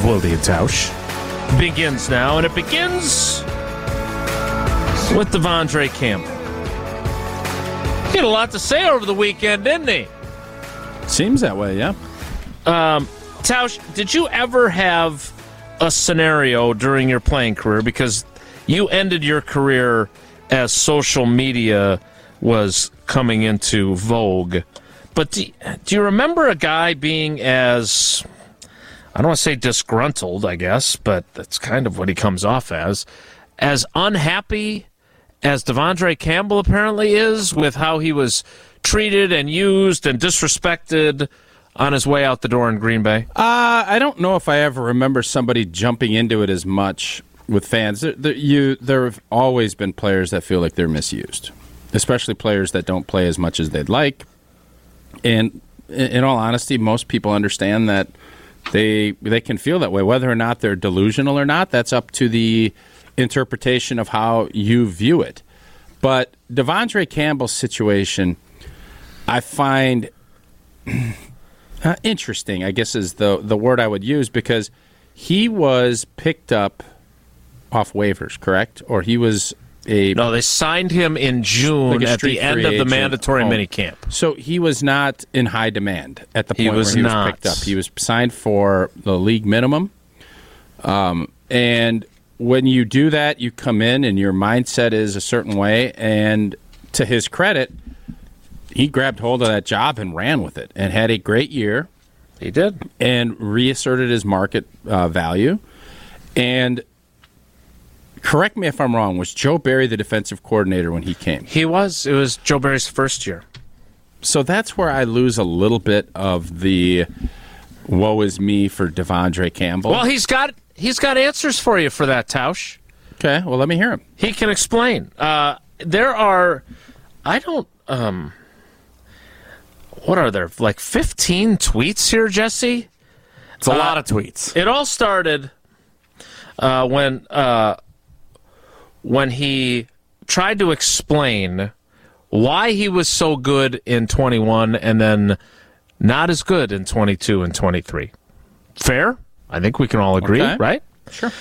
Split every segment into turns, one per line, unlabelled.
Wilde and Tausch begins now, and it begins with Devondre Campbell. He had a lot to say over the weekend, didn't he?
Seems that way, yeah.
Tausch, did you ever have a scenario during your playing career, because you ended your career as social media was coming into vogue, but do you remember a guy being as, I don't want to say disgruntled, I guess, but that's kind of what he comes off as unhappy as Devondre Campbell apparently is with how he was treated and used and disrespected on his way out the door in Green Bay?
I don't know if I ever remember somebody jumping into it as much with fans. There have always been players that feel like they're misused, especially players that don't play as much as they'd like. And in all honesty, most people understand that they can feel that way. Whether or not they're delusional or not, that's up to the interpretation of how you view it. But Devondre Campbell's situation, I find interesting, I guess is the word I would use, because he was picked up off waivers, correct? Or he was
No, they signed him in June at the end of the mandatory minicamp.
So he was not in high demand at the point where he was picked up. He was signed for the league minimum. And when you do that, you come in and your mindset is a certain way. And to his credit, he grabbed hold of that job and ran with it and had a great year.
He did.
And reasserted his market value. And correct me if I'm wrong, was Joe Barry the defensive coordinator when he came?
He was. It was Joe Barry's first year.
So that's where I lose a little bit of the woe is me for Devondre Campbell.
Well, he's got answers for you for that, Tausch.
Okay, well, let me hear him.
He can explain. There are, what are there, like 15 tweets here, Jesse?
It's a lot of tweets.
It all started when he tried to explain why he was so good in 21 and then not as good in 22 and 23. Fair? I think we can all agree, right?
Sure.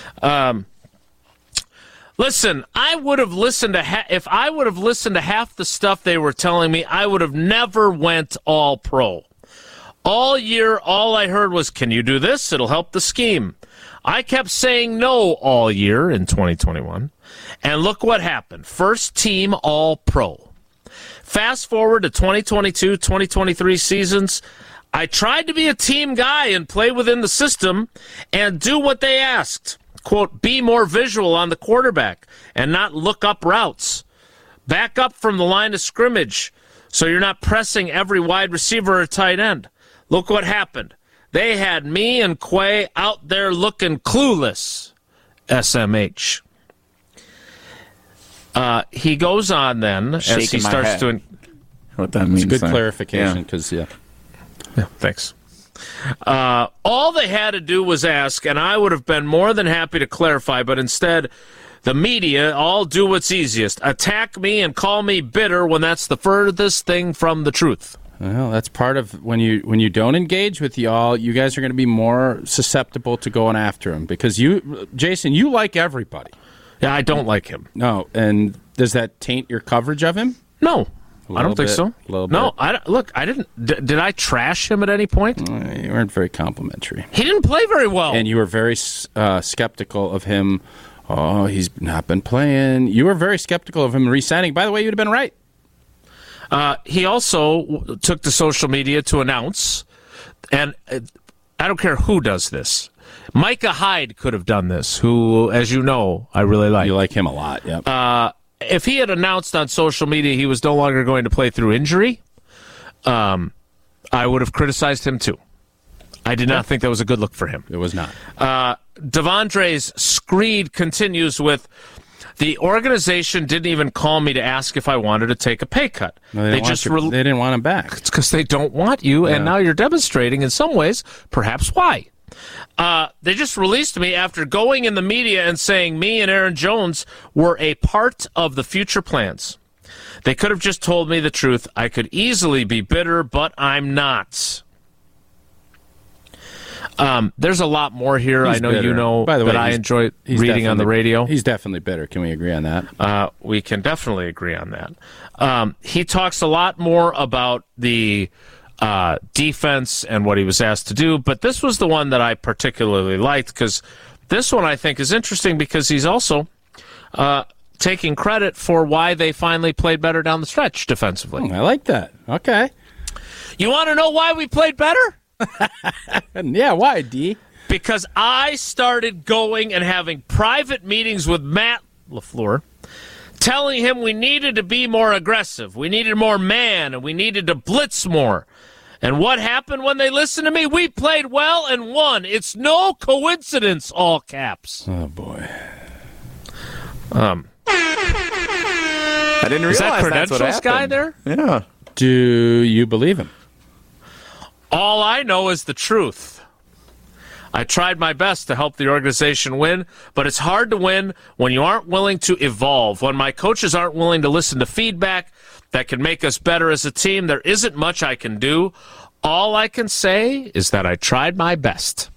Listen, I would have listened to if I would have listened to half the stuff they were telling me, I would have never went all pro. All year, all I heard was, can you do this? It'll help the scheme. I kept saying no all year in 2021, and look what happened. First team all-pro. Fast forward to 2022, 2023 seasons, I tried to be a team guy and play within the system and do what they asked. Quote, be more visual on the quarterback and not look up routes. Back up from the line of scrimmage so you're not pressing every wide receiver or tight end. Look what happened. They had me and Quay out there looking clueless. SMH. He goes on then as he starts doing.
What that means?
It's a good clarification because,
Yeah, thanks. All they had to do was ask, and I would have been more than happy to clarify, but instead, the media all do what's easiest. Attack me and call me bitter when that's the furthest thing from the truth.
Well, that's part of when you don't engage with y'all, you guys are going to be more susceptible to going after him because Jason, you like everybody.
Yeah, I don't like him.
No, and does that taint your coverage of him?
No, I don't think so. No, I didn't. Did I trash him at any point?
You weren't very complimentary.
He didn't play very well.
And you were very skeptical of him. Oh, he's not been playing. You were very skeptical of him re-signing. By the way, you'd have been right.
He also took to social media to announce, and I don't care who does this. Micah Hyde could have done this, who, as you know, I really like.
You like him a lot, yep.
If he had announced on social media he was no longer going to play through injury, I would have criticized him too. I did not think that was a good look for him.
It was not.
Devondre's screed continues with, the organization didn't even call me to ask if I wanted to take a pay cut.
No, they didn't want him back.
It's because they don't want you, and now you're demonstrating in some ways perhaps why. They just released me after going in the media and saying me and Aaron Jones were a part of the future plans. They could have just told me the truth. I could easily be bitter, but I'm not. There's a lot more here.
He's
I know
bitter.
you know
By the way,
that I enjoy
he's
reading on the radio.
He's definitely bitter. Can we agree on that?
We can definitely agree on that. He talks a lot more about the defense and what he was asked to do, but this was the one that I particularly liked because this one I think is interesting because he's also taking credit for why they finally played better down the stretch defensively.
I like that. Okay.
You want to know why we played better?
Yeah, why, D?
Because I started going and having private meetings with Matt LaFleur, telling him we needed to be more aggressive, we needed more man, and we needed to blitz more. And what happened when they listened to me? We played well and won. It's no coincidence, all caps.
Oh, boy.
I didn't realize
Is that
that's what
credentials guy
happened.
there?
Yeah.
Do you believe him?
All I know is the truth. I tried my best to help the organization win, but it's hard to win when you aren't willing to evolve. When my coaches aren't willing to listen to feedback that can make us better as a team, there isn't much I can do. All I can say is that I tried my best.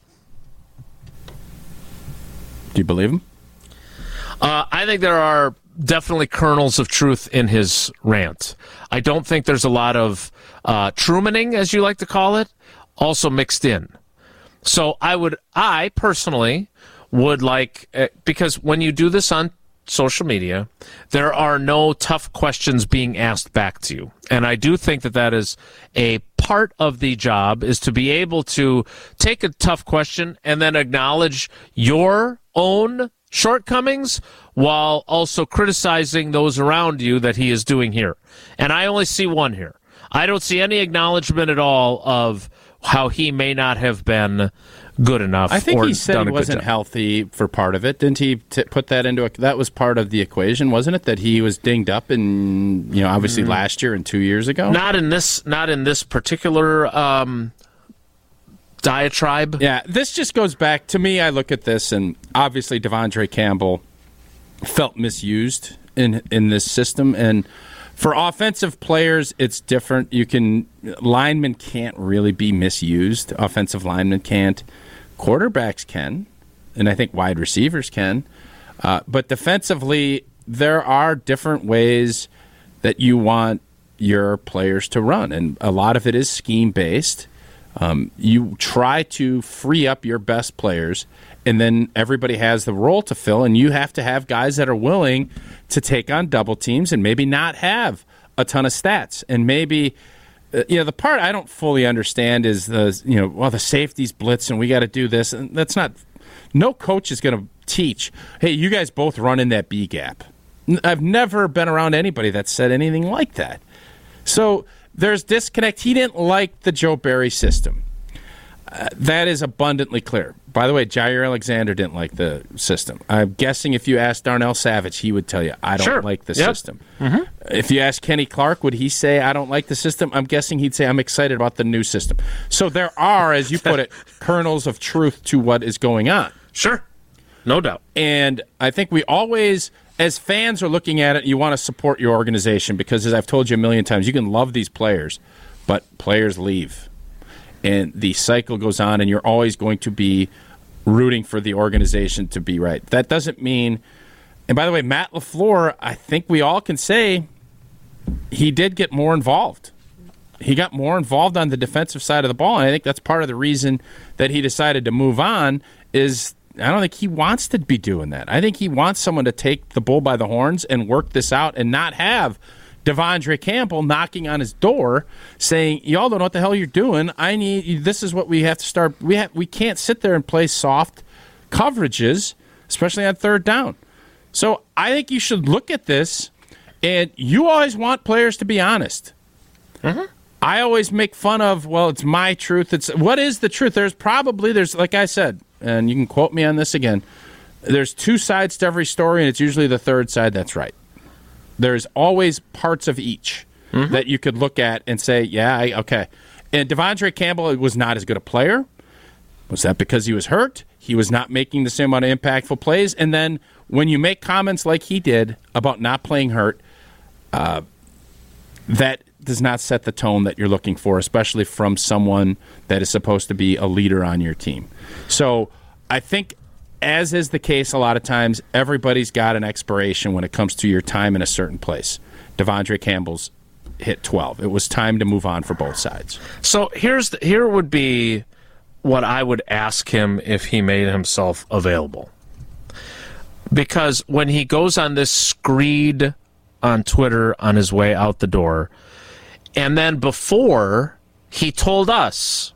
Do you believe him?
I think there are definitely kernels of truth in his rant. I don't think there's a lot of Trumaning, as you like to call it, also mixed in. So I personally would like, because when you do this on social media, there are no tough questions being asked back to you. And I do think that that is a part of the job, is to be able to take a tough question and then acknowledge your own shortcomings while also criticizing those around you that he is doing here. And I only see one here. I don't see any acknowledgement at all of how he may not have been good enough.
I think
or
he said
done
he
a good
wasn't
job.
healthy for part of it. Didn't he put that into that was part of the equation, wasn't it? That he was dinged up in, obviously last year and 2 years ago?
Not in this particular diatribe.
Yeah, this just goes back to me. I look at this, and obviously Devondre Campbell felt misused in this system. And for offensive players, it's different. Linemen can't really be misused. Offensive linemen can't. Quarterbacks can, and I think wide receivers can. But defensively, there are different ways that you want your players to run, and a lot of it is scheme-based. You try to free up your best players, and then everybody has the role to fill, and you have to have guys that are willing to take on double teams and maybe not have a ton of stats. And maybe, the part I don't fully understand is the safeties blitz and we got to do this. And that's not, no coach is going to teach, hey, you guys both run in that B gap. I've never been around anybody that said anything like that. So there's disconnect. He didn't like the Joe Barry system. That is abundantly clear. By the way, Jair Alexander didn't like the system. I'm guessing if you asked Darnell Savage, he would tell you, I don't like the system. Mm-hmm. If you ask Kenny Clark, would he say, I don't like the system? I'm guessing he'd say, I'm excited about the new system. So there are, as you put it, kernels of truth to what is going on.
Sure. No doubt.
And I think we always, as fans, are looking at it, you want to support your organization because, as I've told you a million times, you can love these players, but players leave. And the cycle goes on, and you're always going to be rooting for the organization to be right. That doesn't mean, and by the way, Matt LaFleur, I think we all can say he did get more involved. He got more involved on the defensive side of the ball, and I think that's part of the reason that he decided to move on is I don't think he wants to be doing that. I think he wants someone to take the bull by the horns and work this out and not have Devondre Campbell knocking on his door saying, y'all don't know what the hell you're doing. This is what we have to start. We can't sit there and play soft coverages, especially on third down. So I think you should look at this, and you always want players to be honest. Mm-hmm. I always make fun of, well, it's my truth. What is the truth? There's like I said, and you can quote me on this again, there's two sides to every story, and it's usually the third side that's right. There's always parts of each that you could look at and say, yeah, okay. And Devondre Campbell was not as good a player. Was that because he was hurt? He was not making the same amount of impactful plays. And then when you make comments like he did about not playing hurt, that does not set the tone that you're looking for, especially from someone that is supposed to be a leader on your team. So I think, as is the case a lot of times, everybody's got an expiration when it comes to your time in a certain place. Devondre Campbell's hit 12. It was time to move on for both sides.
So here would be what I would ask him if he made himself available. Because when he goes on this screed on Twitter on his way out the door, and then before he told us,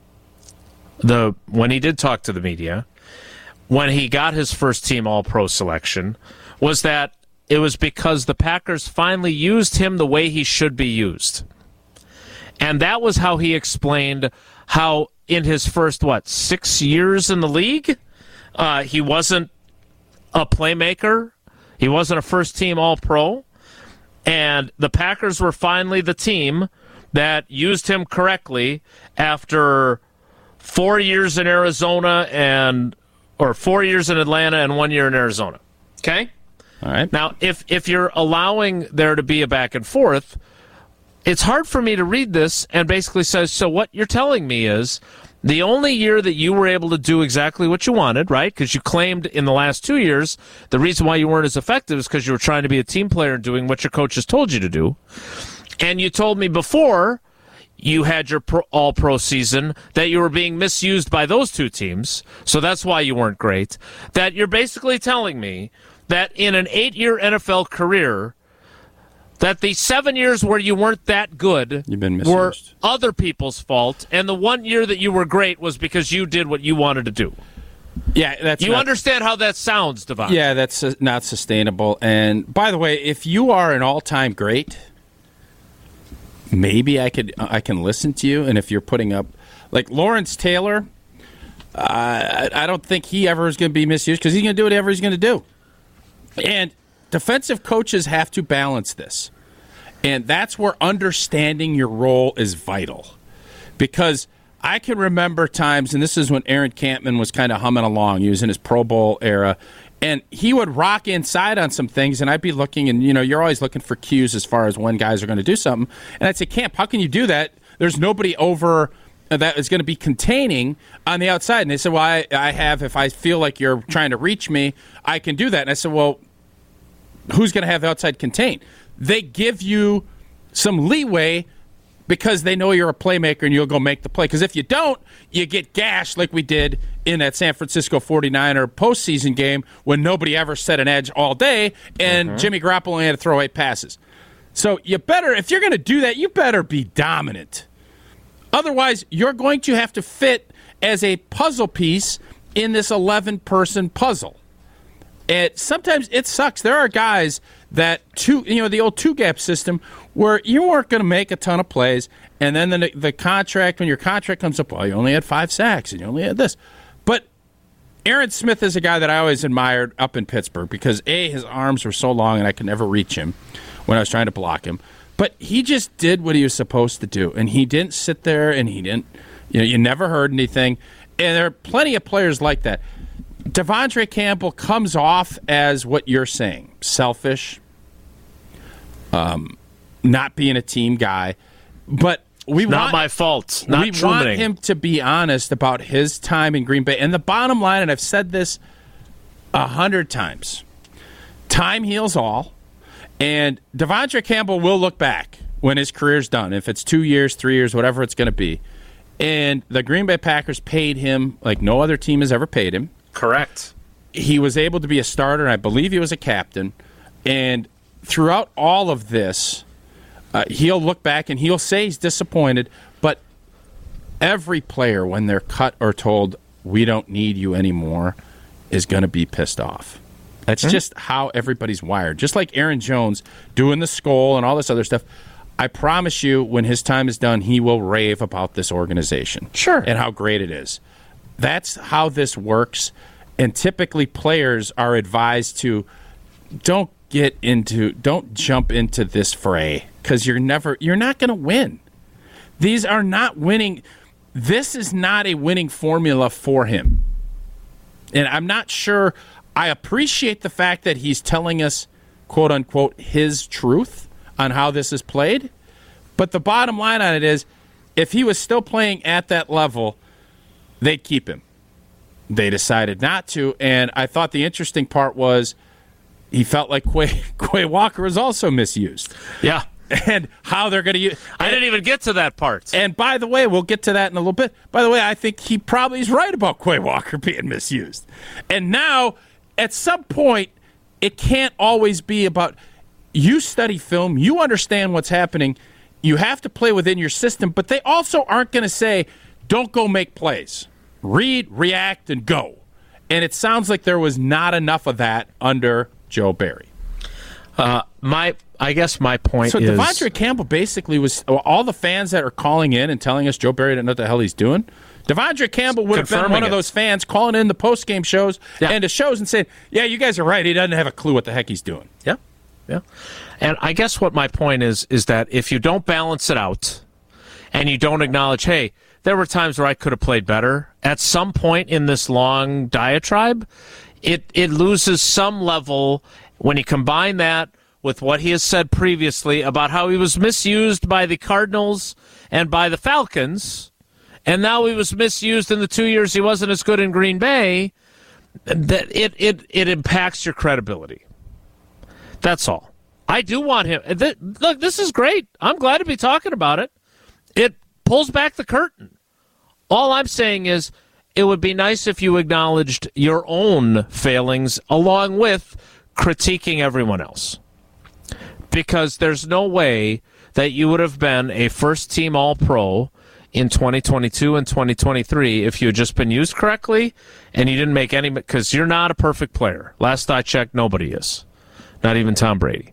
when he did talk to the media, when he got his first team All-Pro selection, was that it was because the Packers finally used him the way he should be used. And that was how he explained how in his first, 6 years in the league, he wasn't a playmaker. He wasn't a first-team All-Pro. And the Packers were finally the team that used him correctly after 4 years in Arizona or 4 years in Atlanta and 1 year in Arizona. Okay?
All right.
Now, if you're allowing there to be a back and forth, it's hard for me to read this and basically say, so what you're telling me is the only year that you were able to do exactly what you wanted, right? Because you claimed in the last 2 years the reason why you weren't as effective is because you were trying to be a team player and doing what your coaches told you to do. And you told me before you had your all-pro season that you were being misused by those two teams, so that's why you weren't great. That you're basically telling me that in an 8-year NFL career, that the 7 years where you weren't that good were other people's fault, and the 1 year that you were great was because you did what you wanted to do.
Yeah,
you understand how that sounds, Devon?
Yeah, that's not sustainable. And by the way, if you are an all-time great, maybe I can listen to you. And if you're putting up like Lawrence Taylor, I don't think he ever is going to be misused because he's going to do whatever he's going to do. And defensive coaches have to balance this. And that's where understanding your role is vital. Because I can remember times, and this is when Aaron Campman was kind of humming along. He was in his Pro Bowl era. And he would rock inside on some things, and I'd be looking, and, you're always looking for cues as far as when guys are going to do something. And I'd say, Camp, how can you do that? There's nobody over that is going to be containing on the outside. And they said, well, I have, if I feel like you're trying to reach me, I can do that. And I said, well, who's going to have outside contain? They give you some leeway because they know you're a playmaker and you'll go make the play. Because if you don't, you get gashed like we did in that San Francisco 49er postseason game when nobody ever set an edge all day and Jimmy Garoppolo only had to throw 8 passes. So you better, if you're going to do that, you better be dominant. Otherwise, you're going to have to fit as a puzzle piece in this 11-person puzzle. And sometimes it sucks. There are guys that the old 2-gap system where you weren't going to make a ton of plays, and then the contract, when your contract comes up, well, you only had 5 sacks and you only had this. But Aaron Smith is a guy that I always admired up in Pittsburgh because his arms were so long and I could never reach him when I was trying to block him. But he just did what he was supposed to do, and he didn't sit there and he didn't. You never heard anything, and there are plenty of players like that. Devondre Campbell comes off as what you're saying, selfish, not being a team guy. But
not my fault. Not
we want him to be honest about his time in Green Bay. And the bottom line, and I've said this 100 times, time heals all. And Devondre Campbell will look back when his career's done, if it's 2 years, 3 years, whatever it's going to be. And the Green Bay Packers paid him like no other team has ever paid him.
Correct.
He was able to be a starter, and I believe he was a captain. And throughout all of this, he'll look back and he'll say he's disappointed. But every player, when they're cut or told, we don't need you anymore, is going to be pissed off. That's just how everybody's wired. Just like Aaron Jones doing the skull and all this other stuff. I promise you, when his time is done, he will rave about this organization.
Sure.
And how great it is. That's how this works, and typically players are advised to don't jump into this fray because you're not going to win. These are not winning. This is not a winning formula for him. And I'm not sure. I appreciate the fact that he's telling us, quote unquote, his truth on how this is played. But the bottom line on it is, if he was still playing at that level, they'd keep him. They decided not to, and I thought the interesting part was he felt like Quay Walker was also misused.
Yeah.
And how they're going to use...
I didn't even get to that part.
And by the way, we'll get to that in a little bit. By the way, I think he probably is right about Quay Walker being misused. And now, at some point, it can't always be about... You study film, you understand what's happening, you have to play within your system, but they also aren't going to say, don't go make plays. Read, react, and go. And it sounds like there was not enough of that under Joe Barry.
I guess my point is...
So Devondre Campbell basically was... All the fans that are calling in and telling us Joe Barry didn't know what the hell he's doing, Devondre Campbell would have been one of those fans calling in the post-game shows and the shows and saying, yeah, you guys are right, he doesn't have a clue what the heck he's doing.
Yeah. And I guess what my point is that if you don't balance it out and you don't acknowledge, hey, there were times where I could have played better, at some point in this long diatribe, it loses some level when you combine that with what he has said previously about how he was misused by the Cardinals and by the Falcons, and now he was misused in the 2 years he wasn't as good in Green Bay, that it impacts your credibility. That's all. I do want him. Look, this is great. I'm glad to be talking about it. It pulls back the curtain. All I'm saying is it would be nice if you acknowledged your own failings along with critiquing everyone else. Because there's no way that you would have been a first-team All-Pro in 2022 and 2023 if you had just been used correctly and you didn't make any... Because you're not a perfect player. Last I checked, nobody is. Not even Tom Brady.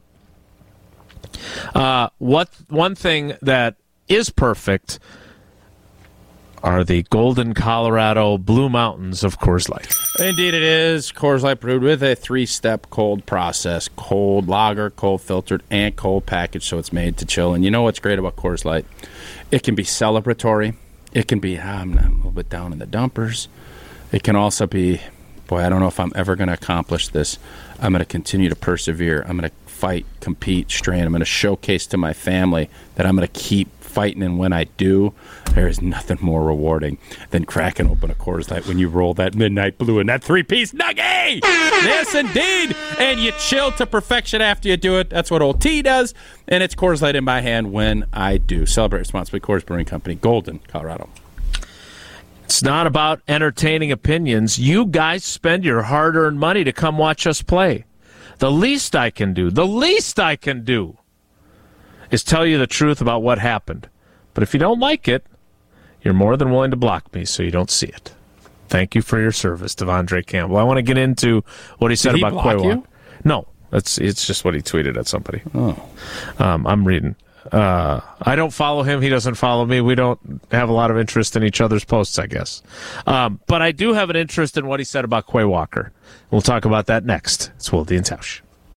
One thing that is perfect are the golden Colorado Blue Mountains of Coors Light.
Indeed it is. Coors Light brewed with a 3-step cold process. Cold lager, cold filtered, and cold package, so it's made to chill. And you know what's great about Coors Light? It can be celebratory. It can be, I'm a little bit down in the dumpers. It can also be, boy, I don't know if I'm ever going to accomplish this. I'm going to continue to persevere. I'm going to fight, compete, strain. I'm going to showcase to my family that I'm going to keep fighting, and when I do, there is nothing more rewarding than cracking open a Coors Light when you roll that midnight blue and that 3-piece nugget. Yes, indeed. And you chill to perfection after you do it. That's what old T does, and it's Coors Light in my hand when I do. Celebrate responsibly. Coors Brewing Company, Golden, Colorado.
It's not about entertaining opinions. You guys spend your hard-earned money to come watch us play. The least I can do is tell you the truth about what happened. But if you don't like it, you're more than willing to block me so you don't see it. Thank you for your service, Devondre Campbell. I want to get into what he said about Quay Walker. No, it's just what he tweeted at somebody.
Oh.
I'm reading. I don't follow him. He doesn't follow me. We don't have a lot of interest in each other's posts, I guess. But I do have an interest in what he said about Quay Walker. We'll talk about that next. It's Wilde and Tausch.